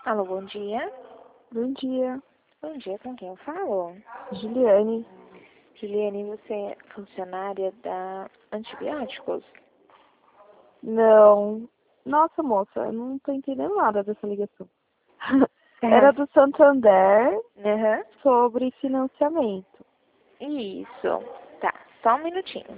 Alô, bom dia. Bom dia, Bom dia, com quem eu falo? Juliane. Juliane, você é funcionária da Antibióticos? Não. Nossa, moça, eu não tô entendendo nada dessa ligação. Era Aham. do Santander Aham. sobre financiamento. Isso. Tá, só um minutinho.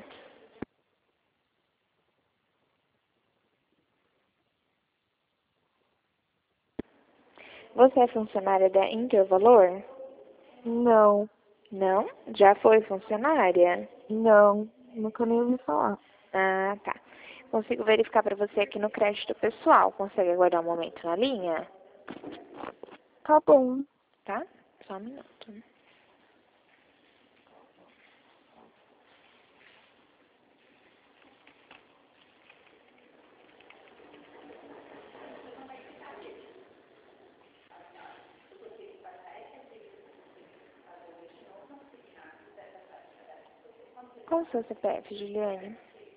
Você é funcionária da Intervalor? Não, Não? Já foi funcionária? não, nunca nem ouvi falar. Ah, tá. Consigo verificar para você aqui no crédito pessoal. Consegue aguardar um momento na linha? Tá bom. Tá? Só um minuto. Qual o seu CPF, Juliane?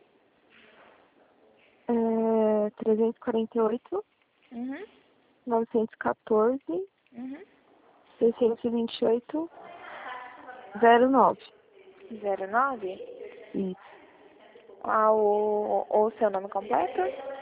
348, Uhum. 914, Uhum. 628, 09. 09? Isso. Qual o seu nome completo?